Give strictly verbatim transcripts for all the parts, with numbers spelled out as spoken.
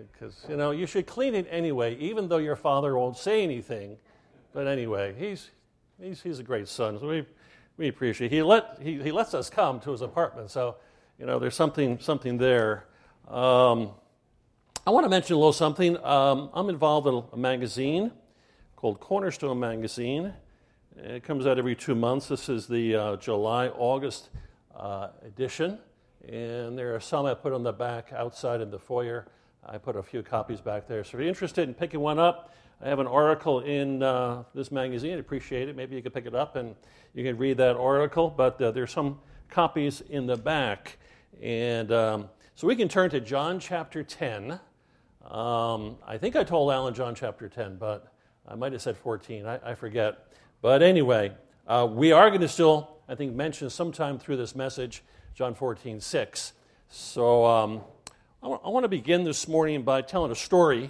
because, you know, you should clean it anyway, even though your father won't say anything. But anyway, he's he's he's a great son, so we we appreciate it. He let he, he lets us come to his apartment, so, you know, there's something something there. Um, I want to mention a little something. Um, I'm involved in a magazine called Cornerstone Magazine. It comes out every two months. This is the uh, July-August uh, edition, and there are some I put on the back outside in the foyer. I put a few copies back there. So if you're interested in picking one up, I have an article in uh, this magazine. I'd appreciate it. Maybe you could pick it up and you can read that article, but uh, there's some copies in the back. And um, so we can turn to John chapter ten. Um, I think I told Alan John chapter ten, but I might have said fourteen. I, I forget. But anyway, uh, we are going to still, I think, mention sometime through this message, John fourteen six. So um, I, w- I want to begin this morning by telling a story.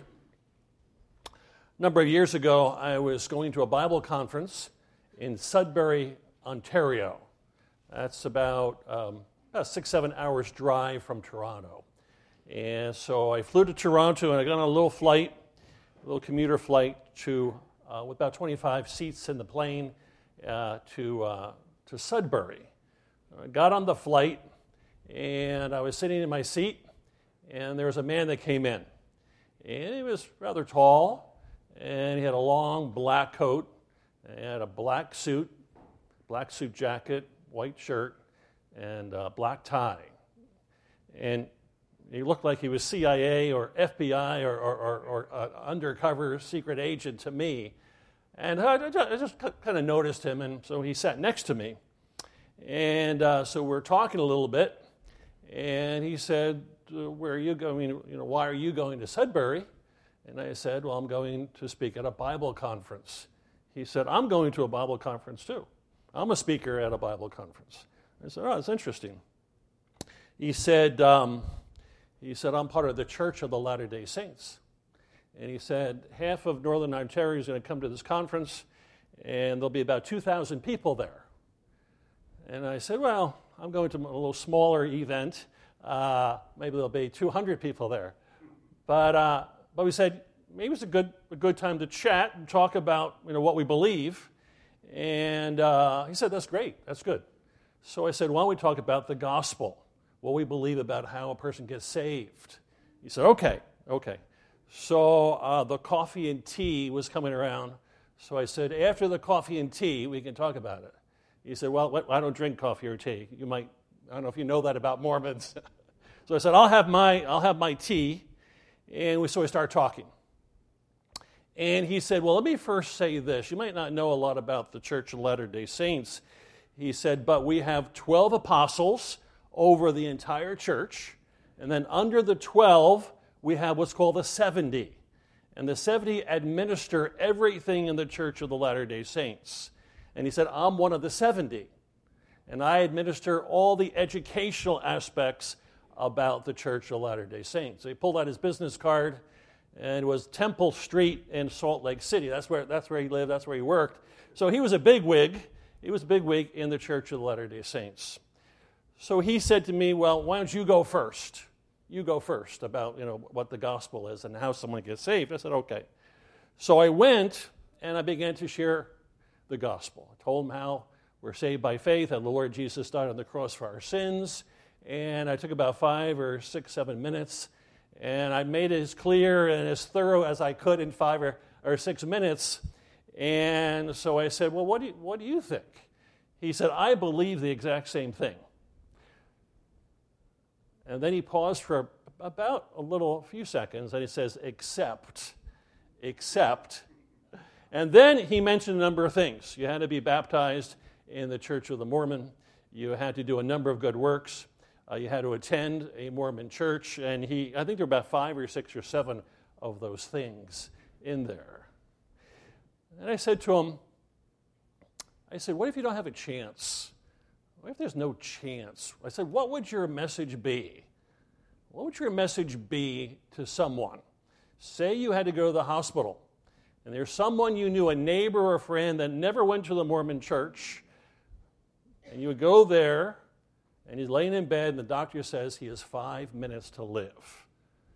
A number of years ago, I was going to a Bible conference in Sudbury, Ontario. That's about, um, about six, seven hours drive from Toronto. And so I flew to Toronto, and I got on a little flight, a little commuter flight to, uh, with about twenty-five seats in the plane, uh, to uh, to Sudbury. I got on the flight, and I was sitting in my seat, and there was a man that came in. And he was rather tall, and he had a long black coat, and he had a black suit, black suit jacket, white shirt, and a black tie. And he looked like he was C I A or F B I or, or, or, or uh, undercover secret agent to me. And I just kind of noticed him, and so he sat next to me. And uh, so we're talking a little bit, and he said, where are you going? You know, why are you going to Sudbury? And I said, well, I'm going to speak at a Bible conference. He said, I'm going to a Bible conference too. I'm a speaker at a Bible conference. I said, oh, that's interesting. He said, um, he said, I'm part of the Church of the Latter-day Saints. And he said, half of Northern Ontario is going to come to this conference, and there'll be about two thousand people there. And I said, well, I'm going to a little smaller event. Uh, maybe there'll be two hundred people there. But uh, but we said, maybe it's a good a good time to chat and talk about, you know, what we believe. And uh, he said, that's great, that's good. So I said, why don't we talk about the gospel, what we believe about how a person gets saved. He said, okay, okay. So uh, the coffee and tea was coming around. So I said, after the coffee and tea, we can talk about it. He said, well, I don't drink coffee or tea. You might, I don't know if you know that about Mormons. So I said, I'll have my, I'll have my tea. And we, so we started talking. And he said, well, let me first say this. You might not know a lot about the Church of Latter-day Saints. He said, but we have twelve apostles over the entire church. And then under the twelve, we have what's called the seventy. And the seventy administer everything in the Church of the Latter-day Saints. And he said, I'm one of the seventy. And I administer all the educational aspects about the Church of Latter-day Saints. So he pulled out his business card, and it was Temple Street in Salt Lake City. That's where, that's where he lived, that's where he worked. So he was a bigwig. He was a bigwig in the Church of the Latter-day Saints. So he said to me, well, why don't you go first? You go first about, you know, what the gospel is and how someone gets saved. I said, okay. So I went, and I began to share the gospel. I told him how we're saved by faith, and the Lord Jesus died on the cross for our sins. And I took about five or six, seven minutes, and I made it as clear and as thorough as I could in five or, or six minutes. And so I said, well, what do you, what do you think? He said, I believe the exact same thing. And then he paused for about a little, a few seconds, and he says, except, except. And then he mentioned a number of things. You had to be baptized in the Church of the Mormon. You had to do a number of good works. Uh, you had to attend a Mormon church. And he, I think there were about five or six or seven of those things in there. And I said to him, I said, what if you don't have a chance? What if there's no chance? I said, what would your message be? What would your message be to someone? Say you had to go to the hospital, and there's someone you knew, a neighbor or a friend that never went to the Mormon church, and you would go there, and he's laying in bed, and the doctor says he has five minutes to live. It's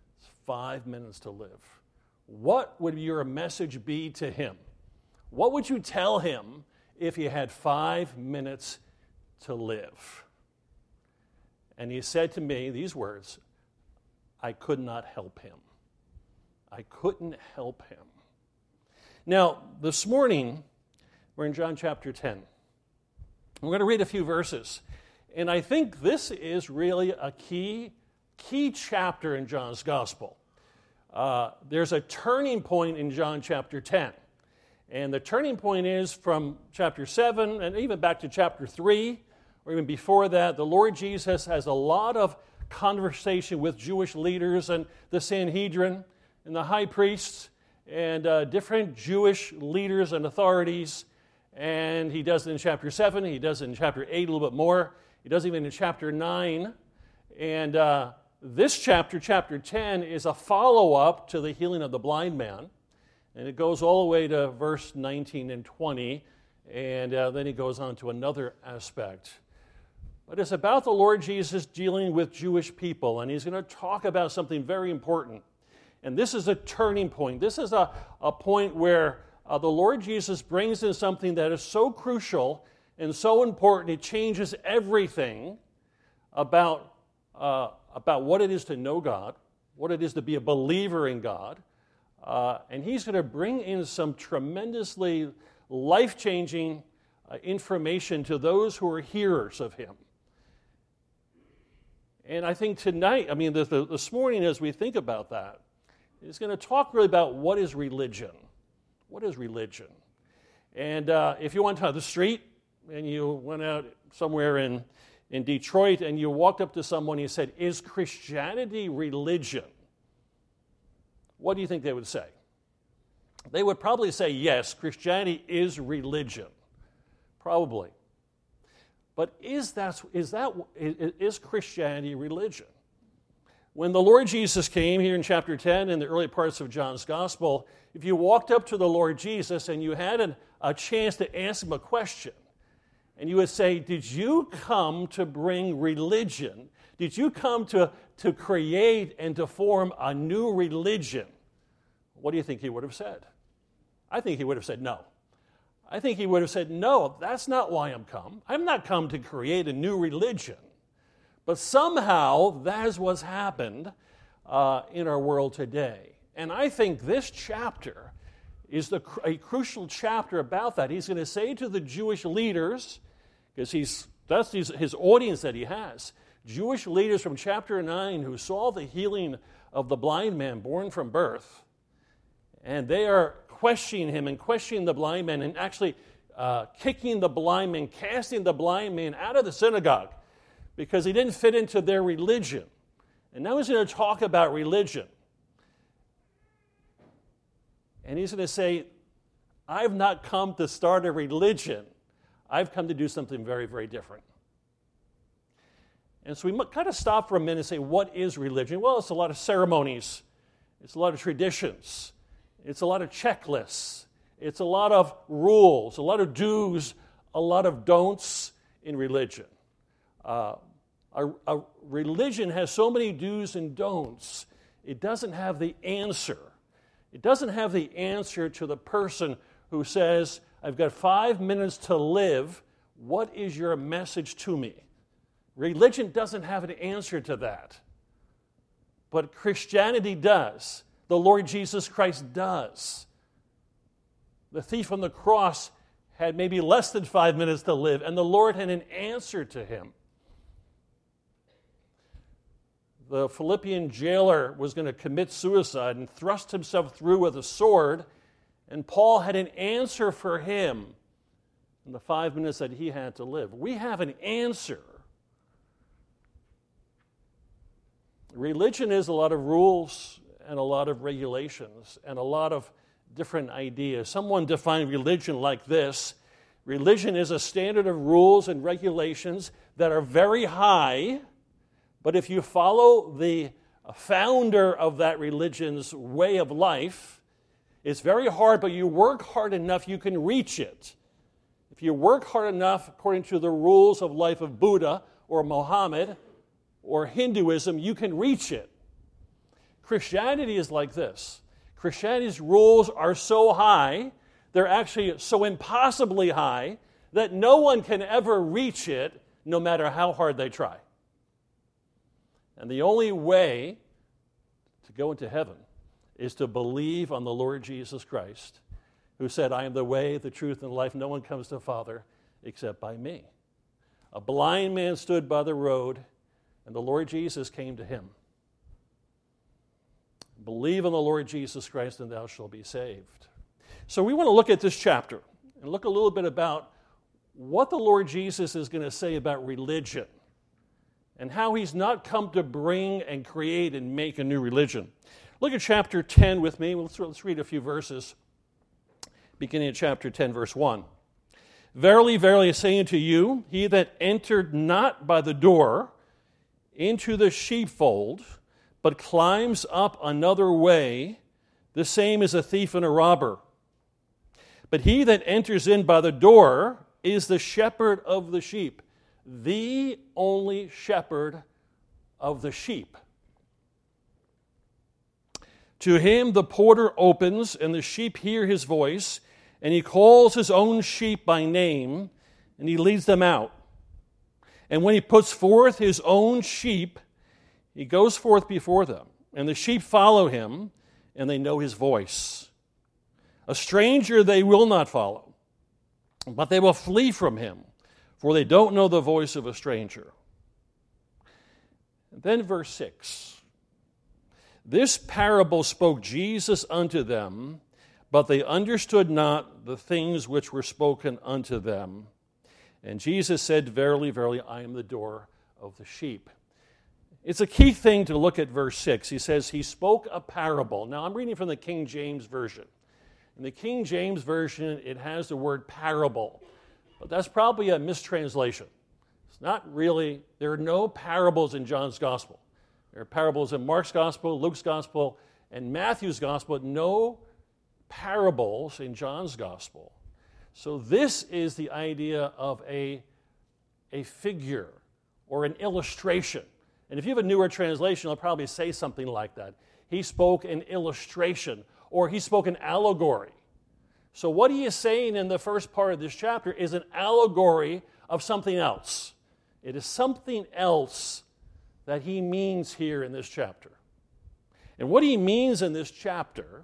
five minutes to live, what would your message be to him? What would you tell him if you had five minutes to live? And he said to me these words, I could not help him. I couldn't help him. Now, this morning, we're in John chapter ten. We're going to read a few verses. And I think this is really a key, key chapter in John's gospel. Uh, there's a turning point in John chapter ten. And the turning point is from chapter seven and even back to chapter three, or even before that. The Lord Jesus has a lot of conversation with Jewish leaders and the Sanhedrin and the high priests and uh, different Jewish leaders and authorities. And he does it in chapter seven. He does it in chapter eight a little bit more. He does it even in chapter nine. And uh, this chapter, chapter ten, is a follow-up to the healing of the blind man. And it goes all the way to verse nineteen and twenty. And uh, then he goes on to another aspect. But it's about the Lord Jesus dealing with Jewish people. And he's going to talk about something very important. And this is a turning point. This is a, a point where uh, the Lord Jesus brings in something that is so crucial and so important, it changes everything about, uh, about what it is to know God, what it is to be a believer in God. Uh, and he's going to bring in some tremendously life-changing uh, information to those who are hearers of him. And I think tonight, I mean, the, the, this morning as we think about that, he's going to talk really about what is religion. What is religion? And uh, if you went on the street and you went out somewhere in, in Detroit and you walked up to someone and you said, is Christianity religion? What do you think they would say? They would probably say, yes, Christianity is religion. Probably. But is that, is that is Christianity religion? When the Lord Jesus came here in chapter ten, in the early parts of John's gospel, if you walked up to the Lord Jesus and you had an, a chance to ask him a question, and you would say, did you come to bring religion? Did you come to, to create and to form a new religion? What do you think he would have said? I think he would have said no. I think he would have said, no, that's not why I'm come. I'm not come to create a new religion. But somehow that is what's happened uh, in our world today. And I think this chapter is the, a crucial chapter about that. He's going to say to the Jewish leaders, because he's that's his, his audience that he has, Jewish leaders from chapter nine who saw the healing of the blind man born from birth, and they are questioning him and questioning the blind man and actually uh, kicking the blind man, casting the blind man out of the synagogue because he didn't fit into their religion. And now he's going to talk about religion. And he's going to say, I've not come to start a religion. I've come to do something very, very different. And so we kind of stop for a minute and say, what is religion? Well, it's a lot of ceremonies. It's a lot of traditions. It's a lot of checklists. It's a lot of rules, a lot of do's, a lot of don'ts in religion. Uh, a, a religion has so many do's and don'ts, it doesn't have the answer. It doesn't have the answer to the person who says, I've got five minutes to live. What is your message to me? Religion doesn't have an answer to that. But Christianity does. The Lord Jesus Christ does. The thief on the cross had maybe less than five minutes to live, and the Lord had an answer to him. The Philippian jailer was going to commit suicide and thrust himself through with a sword, and Paul had an answer for him in the five minutes that he had to live. We have an answer. Religion is a lot of rules and a lot of regulations and a lot of different ideas. Someone defined religion like this. Religion is a standard of rules and regulations that are very high, but if you follow the founder of that religion's way of life, it's very hard, but you work hard enough, you can reach it. If you work hard enough according to the rules of life of Buddha or Muhammad or Hinduism, you can reach it. Christianity is like this. Christianity's rules are so high, they're actually so impossibly high, that no one can ever reach it, no matter how hard they try. And the only way to go into heaven is to believe on the Lord Jesus Christ, who said, I am the way, the truth, and the life. No one comes to the Father except by me. A blind man stood by the road, and the Lord Jesus came to him. Believe on the Lord Jesus Christ, and thou shalt be saved. So we want to look at this chapter and look a little bit about what the Lord Jesus is going to say about religion and how he's not come to bring and create and make a new religion. Look at chapter ten with me. Let's, let's read a few verses, beginning at chapter ten, verse one. Verily, verily, I say unto you, he that entered not by the door into the sheepfold, but climbs up another way, the same is a thief and a robber. But he that enters in by the door is the shepherd of the sheep, the only shepherd of the sheep. To him the porter opens, and the sheep hear his voice, and he calls his own sheep by name, and he leads them out. And when he puts forth his own sheep, he goes forth before them, and the sheep follow him, and they know his voice. A stranger they will not follow, but they will flee from him, for they don't know the voice of a stranger. And then verse six. This parable spoke Jesus unto them, but they understood not the things which were spoken unto them. And Jesus said, Verily, verily, I am the door of the sheep. It's a key thing to look at verse six. He says, he spoke a parable. Now, I'm reading from the King James Version. In the King James Version, it has the word parable. But that's probably a mistranslation. It's not really, there are no parables in John's Gospel. There are parables in Mark's Gospel, Luke's Gospel, and Matthew's Gospel, but no parables in John's Gospel. So this is the idea of a, a figure or an illustration. And if you have a newer translation, it'll probably say something like that. He spoke an illustration, or he spoke an allegory. So what he is saying in the first part of this chapter is an allegory of something else. It is something else that he means here in this chapter. And what he means in this chapter,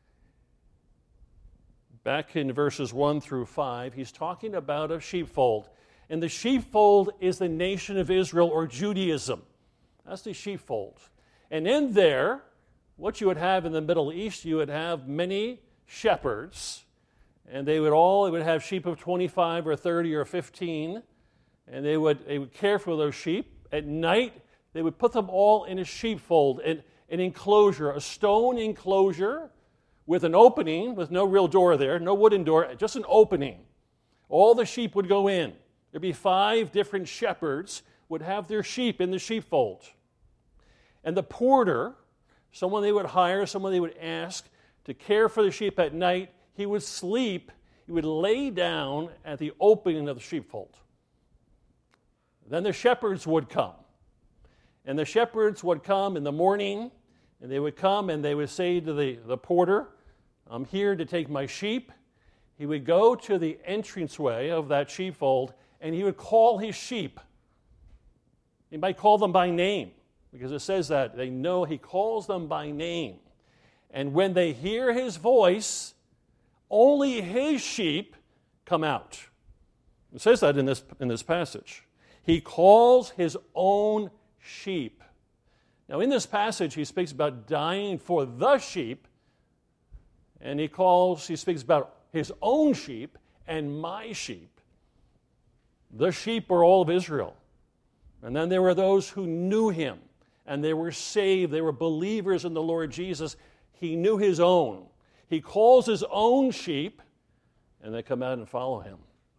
back in verses one through five, he's talking about a sheepfold. And the sheepfold is the nation of Israel, or Judaism. That's the sheepfold. And in there, what you would have in the Middle East, you would have many shepherds, and they would all they would have sheep of twenty-five or thirty or fifteen, and they would, they would care for those sheep. At night, they would put them all in a sheepfold, an, an enclosure, a stone enclosure with an opening, with no real door there, no wooden door, just an opening. All the sheep would go in. There'd be five different shepherds would have their sheep in the sheepfold. And the porter, someone they would hire, someone they would ask to care for the sheep at night, he would sleep, he would lay down at the opening of the sheepfold. Then the shepherds would come. And the shepherds would come in the morning, and they would come and they would say to the, the porter, I'm here to take my sheep. He would go to the entranceway of that sheepfold, and he would call his sheep. He might call them by name, because it says that. They know he calls them by name. And when they hear his voice, only his sheep come out. It says that in this, in this passage. He calls his own sheep. Now, in this passage, he speaks about dying for the sheep, and he calls, he speaks about his own sheep and my sheep. The sheep are all of Israel. And then there were those who knew him, and they were saved. They were believers in the Lord Jesus. He knew his own. He calls his own sheep, and they come out and follow him.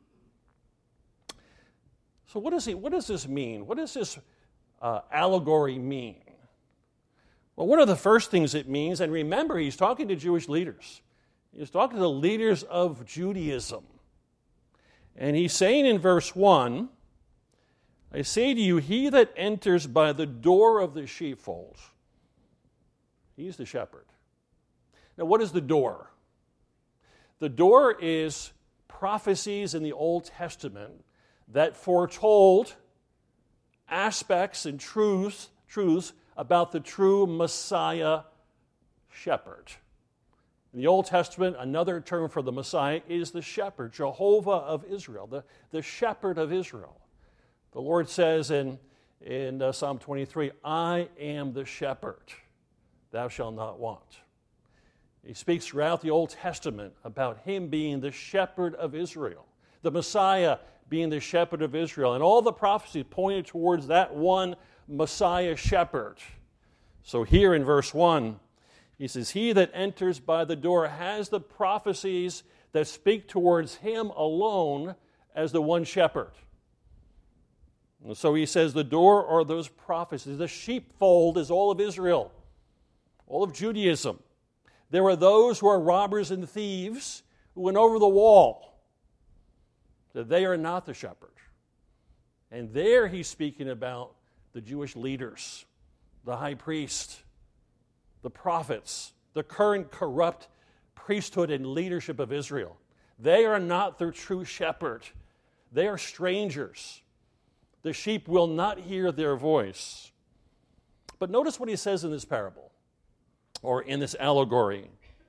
So what does he? What does this mean? What does this uh, allegory mean? Well, one of the first things it means, and remember, he's talking to Jewish leaders. He's talking to the leaders of Judaism. And he's saying in verse one, I say to you, he that enters by the door of the sheepfold. He's the shepherd. Now, what is the door? The door is prophecies in the Old Testament that foretold aspects and truths, truths about the true Messiah shepherd. In the Old Testament, another term for the Messiah is the shepherd, Jehovah of Israel, the, the shepherd of Israel. The Lord says in, in uh, Psalm twenty-three, I am the shepherd, thou shalt not want. He speaks throughout the Old Testament about him being the shepherd of Israel, the Messiah being the shepherd of Israel, and all the prophecies pointed towards that one Messiah shepherd. So here in verse one, he says, he that enters by the door has the prophecies that speak towards him alone as the one shepherd. And so he says the door are those prophecies. The sheepfold is all of Israel, all of Judaism. There were those who are robbers and thieves who went over the wall. That they are not the shepherd. And there he's speaking about the Jewish leaders, the high priest, the prophets, the current corrupt priesthood and leadership of Israel. They are not their true shepherd. They are strangers. The sheep will not hear their voice. But notice what he says in this parable, or in this allegory.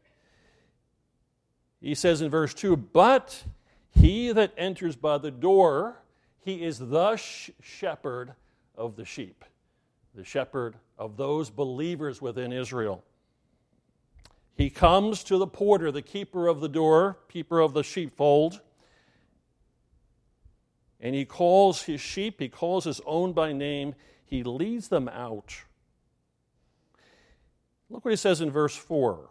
He says in verse two, but he that enters by the door, he is the sh- shepherd of the sheep, the shepherd of those believers within Israel. He comes to the porter, the keeper of the door, keeper of the sheepfold, and he calls his sheep, he calls his own by name, he leads them out. Look what he says in verse four.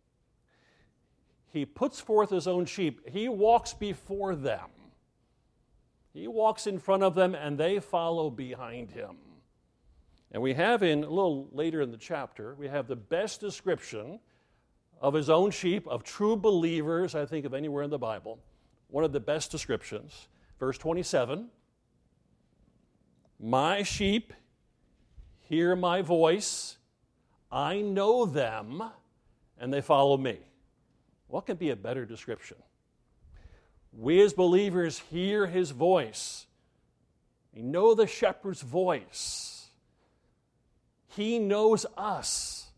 He puts forth his own sheep. He walks before them. He walks in front of them, and they follow behind him. And we have in, a little later in the chapter, we have the best description of his own sheep, of true believers, I think, of anywhere in the Bible. One of the best descriptions. Verse twenty-seven, my sheep hear my voice, I know them, and they follow me. What can be a better description? We as believers hear his voice. We know the shepherd's voice. He knows us.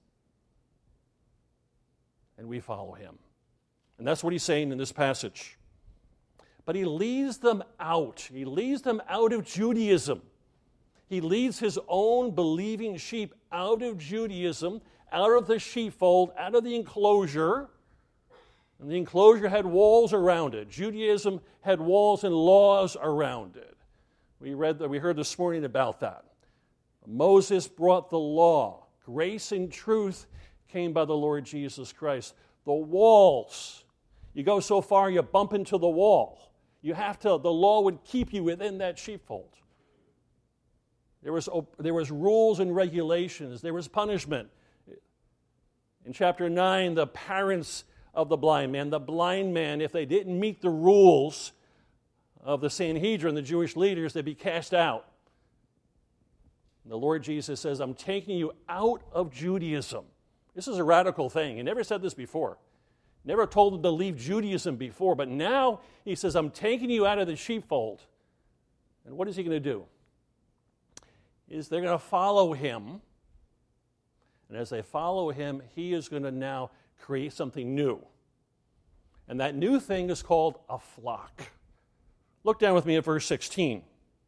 And we follow him. And that's what he's saying in this passage. But he leads them out. He leads them out of Judaism. He leads his own believing sheep out of Judaism, out of the sheepfold, out of the enclosure. And the enclosure had walls around it. Judaism had walls and laws around it. We read that, we heard this morning about that. Moses brought the law. Grace and truth came by the Lord Jesus Christ. The walls, you go so far you bump into the wall. You have to, the law would keep you within that sheepfold. There was, there was rules and regulations. There was punishment. In chapter nine, the parents of the blind man, the blind man, if they didn't meet the rules of the Sanhedrin, the Jewish leaders, they'd be cast out. And the Lord Jesus says, I'm taking you out of Judaism. This is a radical thing. He never said this before. Never told them to leave Judaism before, but now he says, I'm taking you out of the sheepfold. And what is he going to do? Is they're going to follow him. And as they follow him, he is going to now create something new. And that new thing is called a flock. Look down with me at verse sixteen.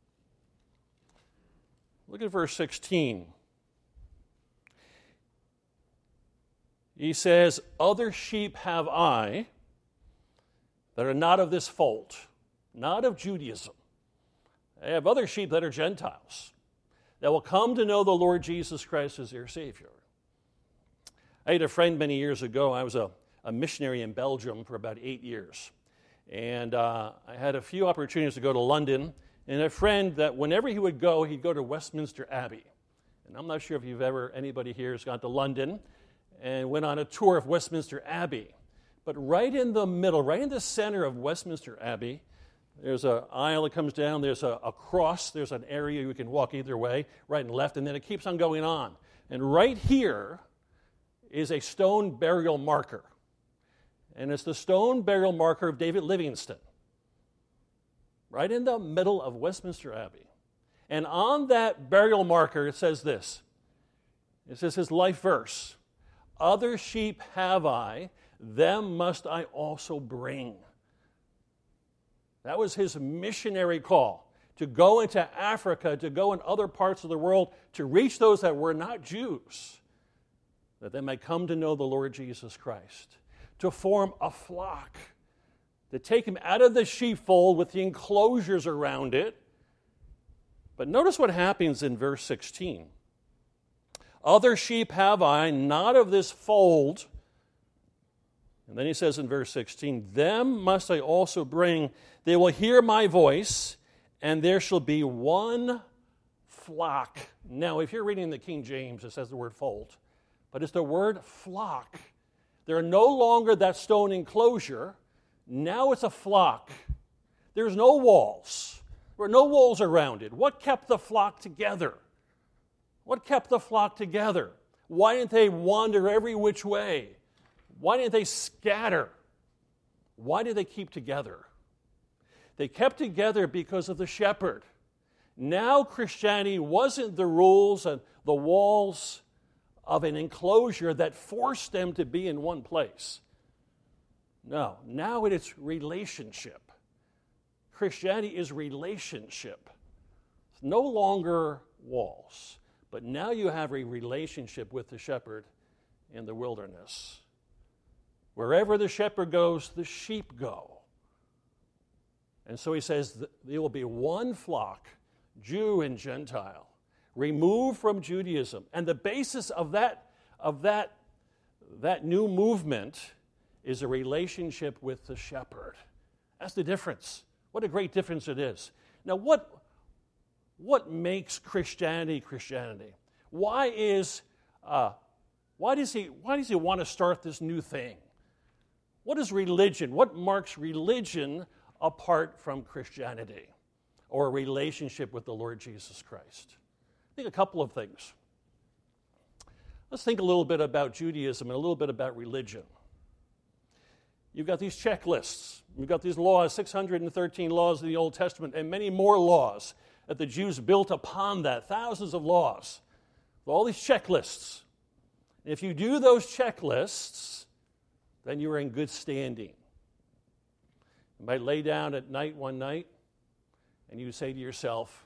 Look at verse sixteen. He says, other sheep have I that are not of this fold, not of Judaism. I have other sheep that are Gentiles, that will come to know the Lord Jesus Christ as their Savior. I had a friend many years ago. I was a, a missionary in Belgium for about eight years. And uh, I had a few opportunities to go to London. And a friend that whenever he would go, he'd go to Westminster Abbey. And I'm not sure if you've ever, anybody here has gone to London and went on a tour of Westminster Abbey. But right in the middle, right in the center of Westminster Abbey, there's an aisle that comes down, there's a, a cross, there's an area you can walk either way, right and left, and then it keeps on going on. And right here is a stone burial marker. And it's the stone burial marker of David Livingstone, right in the middle of Westminster Abbey. And on that burial marker, it says this. It says his life verse, "Other sheep have I, them must I also bring." That was his missionary call, to go into Africa, to go in other parts of the world, to reach those that were not Jews, that they might come to know the Lord Jesus Christ, to form a flock, to take him out of the sheepfold with the enclosures around it. But notice what happens in verse sixteen. "Other sheep have I, not of this fold." And then he says in verse sixteen, "Them must I also bring. They will hear my voice, and there shall be one flock." Now, if you're reading the King James, it says the word fold, but it's the word flock. They're no longer that stone enclosure. Now it's a flock. There's no walls. There were no walls around it. What kept the flock together? What kept the flock together? Why didn't they wander every which way? Why didn't they scatter? Why did they keep together? They kept together because of the shepherd. Now Christianity wasn't the rules and the walls of an enclosure that forced them to be in one place. No, now it is relationship. Christianity is relationship. It's no longer walls, but now you have a relationship with the shepherd in the wilderness. Wherever the shepherd goes, the sheep go. And so he says there will be one flock, Jew and Gentile, removed from Judaism. And the basis of that, of that, that new movement is a relationship with the shepherd. That's the difference. What a great difference it is. Now, what, what makes Christianity Christianity? Why is uh, why does he why does he want to start this new thing? What is religion? What marks religion apart from Christianity or a relationship with the Lord Jesus Christ? I think a couple of things. Let's think a little bit about Judaism and a little bit about religion. You've got these checklists. You've got these laws, six hundred thirteen laws in the Old Testament, and many more laws that the Jews built upon that, thousands of laws. All these checklists. If you do those checklists, then you're in good standing. You might lay down at night one night, and you say to yourself,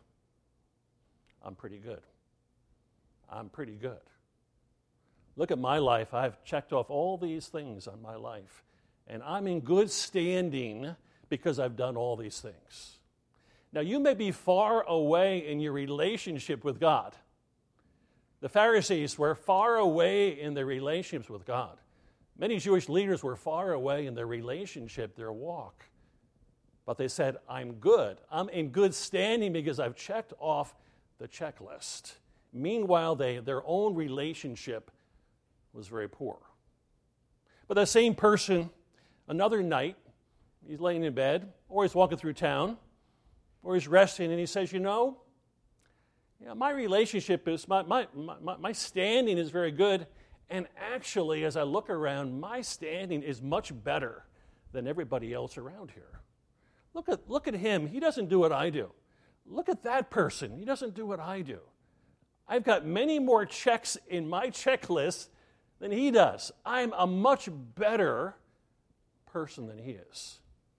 I'm pretty good. I'm pretty good. Look at my life. I've checked off all these things on my life, and I'm in good standing because I've done all these things. Now, you may be far away in your relationship with God. The Pharisees were far away in their relationships with God. Many Jewish leaders were far away in their relationship, their walk. But they said, I'm good. I'm in good standing because I've checked off the checklist. Meanwhile, they, their own relationship was very poor. But that same person, another night, he's laying in bed, or he's walking through town, or he's resting, and he says, you know, you know my relationship is, my, my, my, my standing is very good, and actually, as I look around, my standing is much better than everybody else around here. Look at, look at him. He doesn't do what I do. Look at that person. He doesn't do what I do. I've got many more checks in my checklist than he does. I'm a much better person than he is.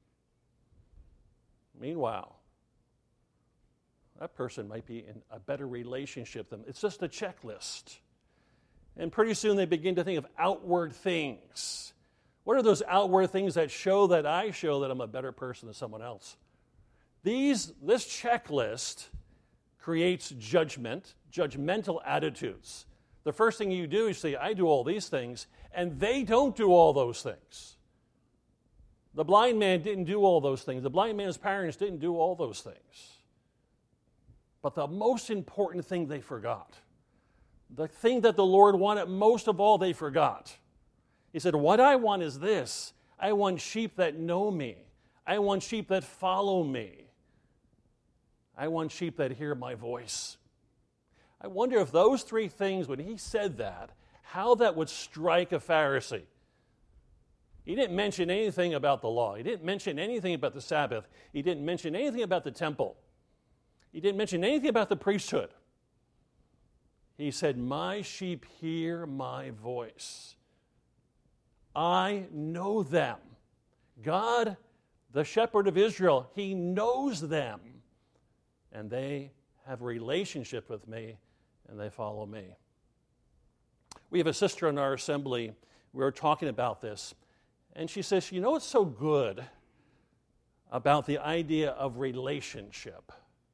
Meanwhile, that person might be in a better relationship than it's just a checklist. And pretty soon they begin to think of outward things. What are those outward things that show that I show that I'm a better person than someone else? These, this checklist creates judgment, judgmental attitudes. The first thing you do is say, I do all these things, and they don't do all those things. The blind man didn't do all those things. The blind man's parents didn't do all those things. But the most important thing they forgot, the thing that the Lord wanted most of all, they forgot. He said, what I want is this. I want sheep that know me. I want sheep that follow me. I want sheep that hear my voice. I wonder if those three things, when he said that, how that would strike a Pharisee. He didn't mention anything about the law. He didn't mention anything about the Sabbath. He didn't mention anything about the temple. He didn't mention anything about the priesthood. He said, my sheep hear my voice. I know them. God, the shepherd of Israel, he knows them. And they have a relationship with me, and they follow me. We have a sister in our assembly. We were talking about this. And she says, you know what's so good about the idea of relationship?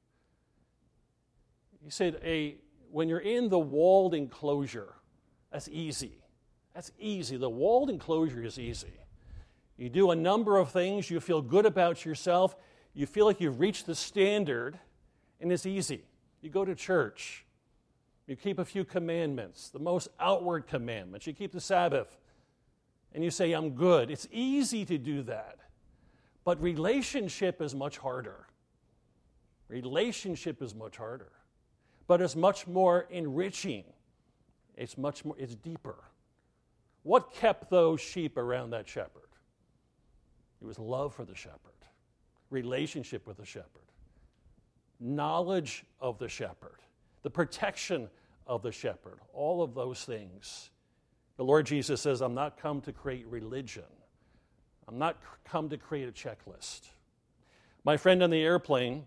He said, a, when you're in the walled enclosure, that's easy. That's easy. The walled enclosure is easy. You do a number of things. You feel good about yourself. You feel like you've reached the standard, and it's easy. You go to church. You keep a few commandments, the most outward commandments. You keep the Sabbath. And you say, I'm good. It's easy to do that. But relationship is much harder. Relationship is much harder. But it's much more enriching. It's much more, it's deeper. What kept those sheep around that shepherd? It was love for the shepherd, relationship with the shepherd, knowledge of the shepherd, the protection of the shepherd, all of those things. The Lord Jesus says, I'm not come to create religion. I'm not come to create a checklist. My friend on the airplane,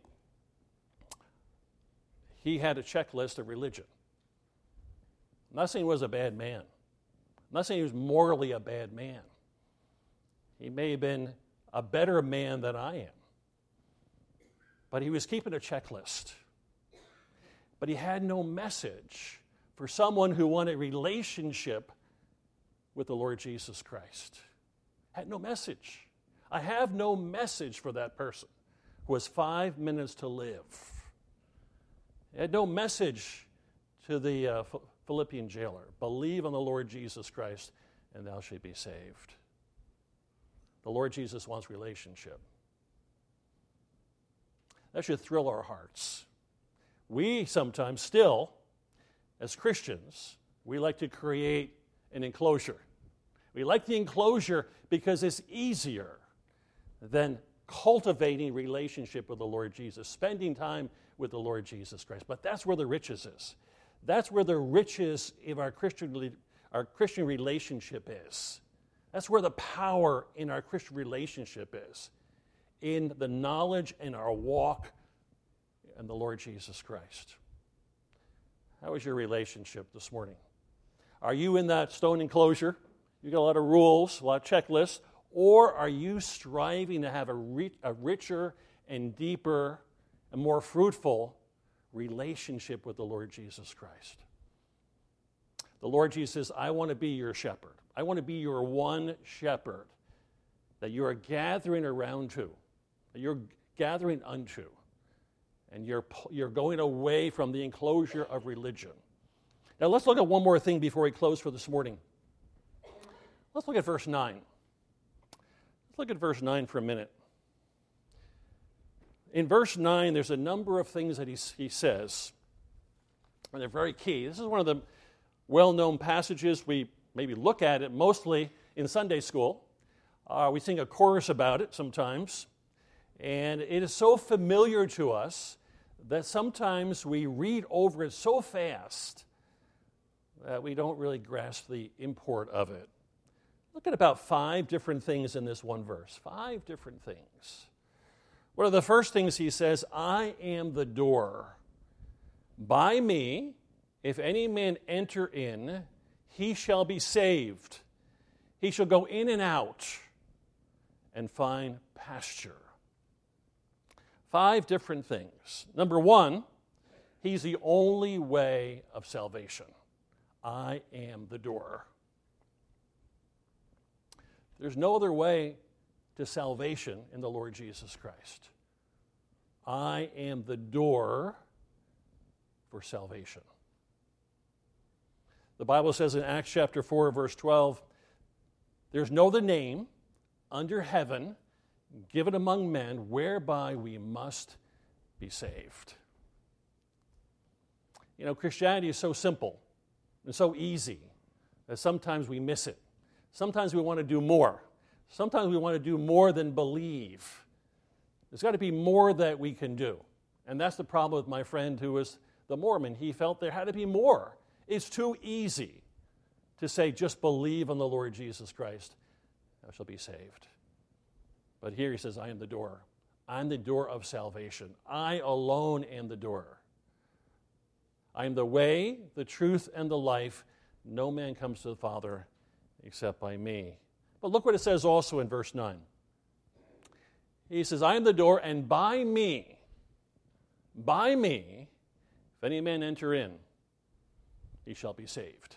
he had a checklist of religion. I'm not saying he was a bad man. I'm not saying he was morally a bad man. He may have been a better man than I am. But he was keeping a checklist. But he had no message for someone who wanted a relationship with the Lord Jesus Christ. Had no message. I have no message for that person who has five minutes to live. He had no message to the uh, Philippian jailer. Believe on the Lord Jesus Christ, and thou shalt be saved. The Lord Jesus wants relationship. That should thrill our hearts. We sometimes still, as Christians, we like to create an enclosure. We like the enclosure because it's easier than cultivating relationship with the Lord Jesus, spending time with the Lord Jesus Christ. But that's where the riches is. That's where the riches of our Christian, our Christian relationship is. That's where the power in our Christian relationship is, in the knowledge and our walk in the Lord Jesus Christ. How is your relationship this morning? Are you in that stone enclosure? You got a lot of rules, a lot of checklists, or are you striving to have a, re- a richer and deeper and more fruitful relationship with the Lord Jesus Christ? The Lord Jesus says, I want to be your shepherd. I want to be your one shepherd that you are gathering around to, that you're gathering unto, and you're, you're going away from the enclosure of religion. Now let's look at one more thing before we close for this morning. Let's look at verse nine. Let's look at verse nine for a minute. In verse nine, there's a number of things that he, he says, and they're very key. This is one of the well-known passages. We maybe look at it mostly in Sunday school. Uh, we sing a chorus about it sometimes, and it is so familiar to us that sometimes we read over it so fast that we don't really grasp the import of it. Look at about five different things in this one verse. Five different things. One of the first things he says, I am the door. By me, if any man enter in, he shall be saved. He shall go in and out and find pasture. Five different things. Number one, he's the only way of salvation. I am the door. There's no other way to salvation in the Lord Jesus Christ. I am the door for salvation. The Bible says in Acts chapter four, verse twelve, there's no other name under heaven given among men whereby we must be saved. You know, Christianity is so simple and so easy that sometimes we miss it. Sometimes we want to do more. Sometimes we want to do more than believe. There's got to be more that we can do. And that's the problem with my friend who was the Mormon. He felt there had to be more. It's too easy to say, just believe on the Lord Jesus Christ, thou shalt be saved. But here he says, I am the door. I'm the door of salvation. I alone am the door. I am the way, the truth, and the life. No man comes to the Father except by me. But look what it says also in verse nine. He says, I am the door, and by me, by me, if any man enter in, he shall be saved.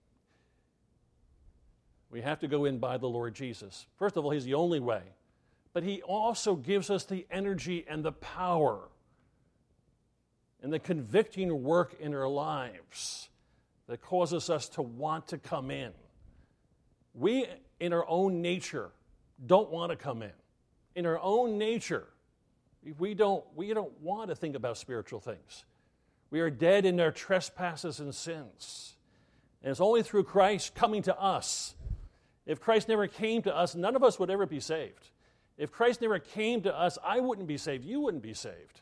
We have to go in by the Lord Jesus. First of all, he's the only way. But he also gives us the energy and the power and the convicting work in our lives that causes us to want to come in. We, in our own nature, don't want to come in. In our own nature, we don't, we don't want to think about spiritual things. We are dead in our trespasses and sins. And it's only through Christ coming to us. If Christ never came to us, none of us would ever be saved. If Christ never came to us, I wouldn't be saved. You wouldn't be saved.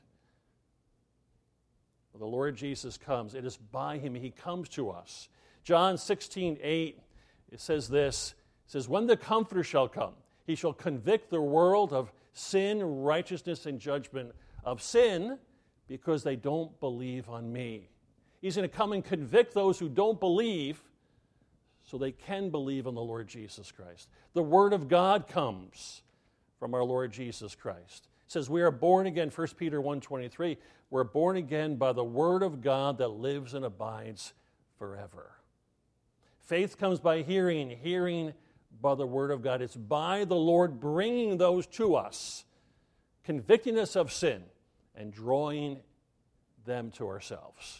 Well, the Lord Jesus comes. It is by him he comes to us. John sixteen eight, it says this. It says, when the Comforter shall come, he shall convict the world of sin, righteousness, and judgment. Of sin, because they don't believe on me. He's going to come and convict those who don't believe so they can believe on the Lord Jesus Christ. The Word of God comes from our Lord Jesus Christ. It says we are born again, First Peter one twenty-three, we're born again by the Word of God that lives and abides forever. Faith comes by hearing, hearing by the Word of God. It's by the Lord bringing those to us, convicting us of sin, and drawing them to ourselves.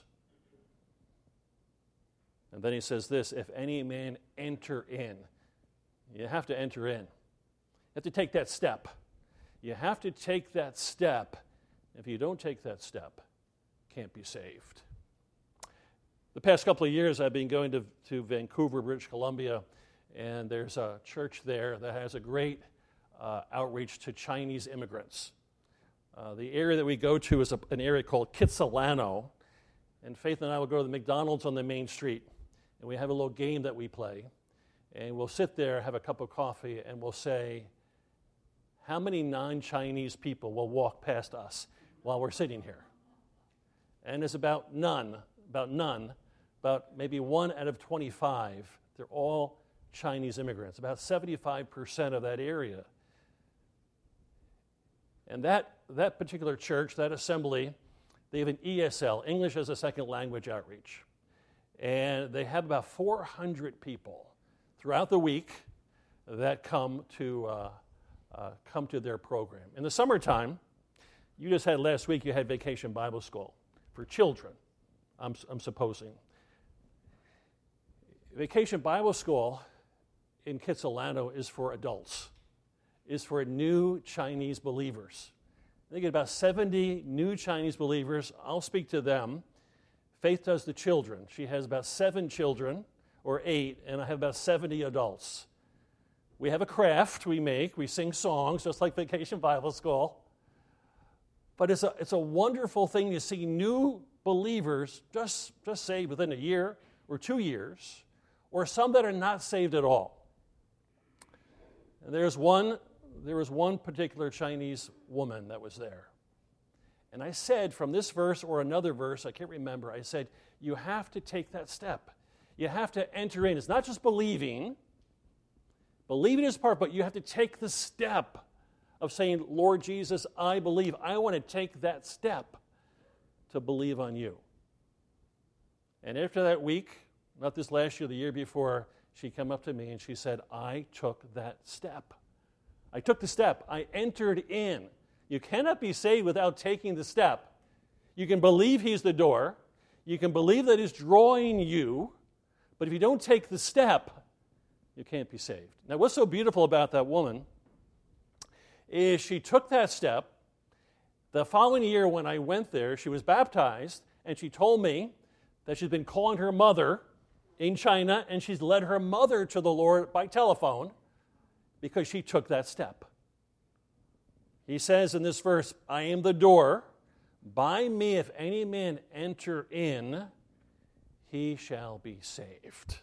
And then he says this, if any man enter in, you have to enter in. You have to take that step. You have to take that step. If you don't take that step, you can't be saved. The past couple of years, I've been going to, to Vancouver, British Columbia, and there's a church there that has a great uh, outreach to Chinese immigrants. Uh, the area that we go to is a, an area called Kitsilano, and Faith and I will go to the McDonald's on the main street, and we have a little game that we play, and we'll sit there, have a cup of coffee, and we'll say, how many non-Chinese people will walk past us while we're sitting here? And it's about none, about none, about maybe one out of twenty-five. They're all Chinese immigrants, about seventy-five percent of that area. And that, that particular church, that assembly, they have an E S L, English as a Second Language outreach. And they have about four hundred people throughout the week that come to uh, uh, come to their program. In the summertime, you just had last week, you had Vacation Bible School for children, I'm, I'm supposing. Vacation Bible School in Kitsilano is for adults, is for new Chinese believers. They get about seventy new Chinese believers. I'll speak to them. Faith does the children. She has about seven children, or eight, and I have about seventy adults. We have a craft we make. We sing songs, just like Vacation Bible School. But it's a, it's a wonderful thing to see new believers just, just saved within a year or two years, or some that are not saved at all. And there's one, there was one particular Chinese woman that was there. And I said from this verse or another verse, I can't remember, I said, you have to take that step. You have to enter in. It's not just believing. Believing is part, but you have to take the step of saying, Lord Jesus, I believe. I want to take that step to believe on you. And after that week, not this last year, the year before, she came up to me and she said, I took that step. I took the step. I entered in. You cannot be saved without taking the step. You can believe he's the door. You can believe that he's drawing you. But if you don't take the step, you can't be saved. Now, what's so beautiful about that woman is she took that step. The following year when I went there, she was baptized, and she told me that she's been calling her mother in China, and she's led her mother to the Lord by telephone because she took that step. He says in this verse, I am the door. By me, if any man enter in, he shall be saved.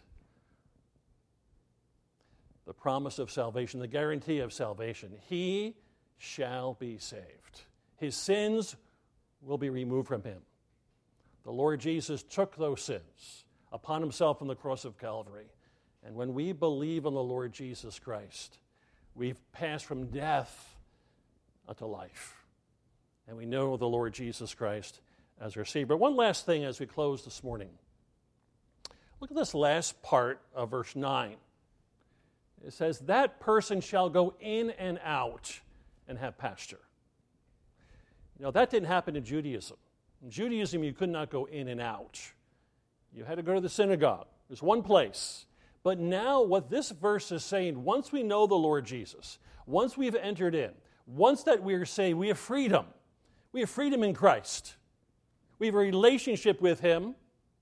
The promise of salvation, the guarantee of salvation. He shall be saved. His sins will be removed from him. The Lord Jesus took those sins upon himself on the cross of Calvary. And when we believe in the Lord Jesus Christ, we've passed from death unto life. And we know the Lord Jesus Christ as our Savior. One last thing as we close this morning. Look at this last part of verse nine. It says, that person shall go in and out and have pasture. You know, that didn't happen in Judaism. In Judaism, you could not go in and out. You had to go to the synagogue. There's one place. But now what this verse is saying, once we know the Lord Jesus, once we've entered in, once that we are saved, we have freedom. We have freedom in Christ. We have a relationship with him.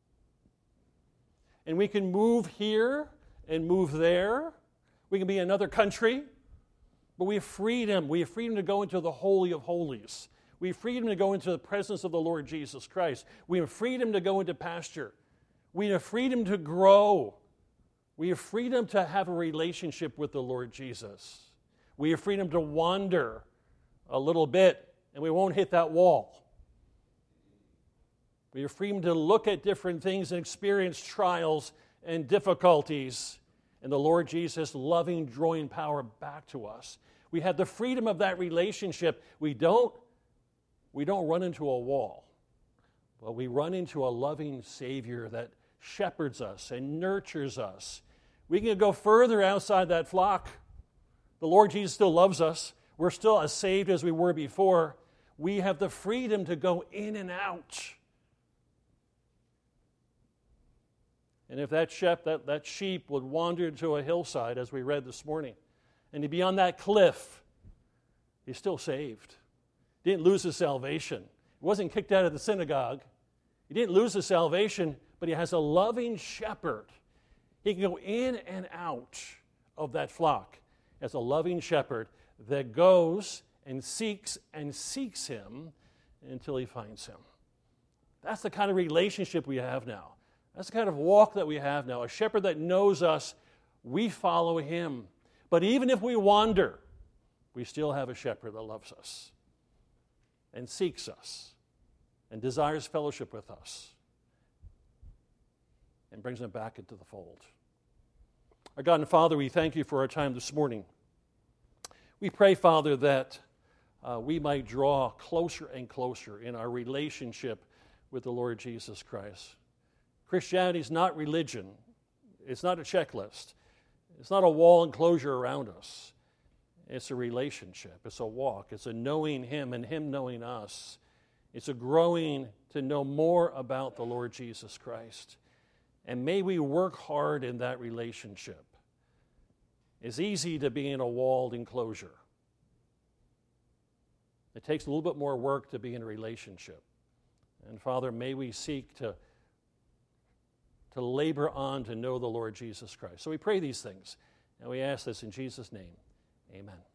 And we can move here and move there. We can be in another country. But we have freedom. We have freedom to go into the Holy of Holies. We have freedom to go into the presence of the Lord Jesus Christ. We have freedom to go into pasture. We have freedom to grow. We have freedom to have a relationship with the Lord Jesus. We have freedom to wander a little bit, and we won't hit that wall. We have freedom to look at different things and experience trials and difficulties, and the Lord Jesus' loving, drawing power back to us. We have the freedom of that relationship. We don't, we don't run into a wall, but we run into a loving Savior that shepherds us and nurtures us. We can go further outside that flock. The Lord Jesus still loves us. We're still as saved as we were before. We have the freedom to go in and out. And if that sheep, that, that sheep would wander to a hillside, as we read this morning, and he'd be on that cliff, he's still saved. He didn't lose his salvation. He wasn't kicked out of the synagogue. He didn't lose his salvation, but he has a loving shepherd. He can go in and out of that flock as a loving shepherd that goes and seeks and seeks him until he finds him. That's the kind of relationship we have now. That's the kind of walk that we have now. A shepherd that knows us, we follow him. But even if we wander, we still have a shepherd that loves us and seeks us and desires fellowship with us and brings them back into the fold. Our God and Father, we thank you for our time this morning. We pray, Father, that uh, we might draw closer and closer in our relationship with the Lord Jesus Christ. Christianity is not religion. It's not a checklist. It's not a wall enclosure around us. It's a relationship. It's a walk. It's a knowing him and him knowing us. It's a growing to know more about the Lord Jesus Christ. And may we work hard in that relationship. It's easy to be in a walled enclosure. It takes a little bit more work to be in a relationship. And Father, may we seek to, to labor on to know the Lord Jesus Christ. So we pray these things, and we ask this in Jesus' name. Amen.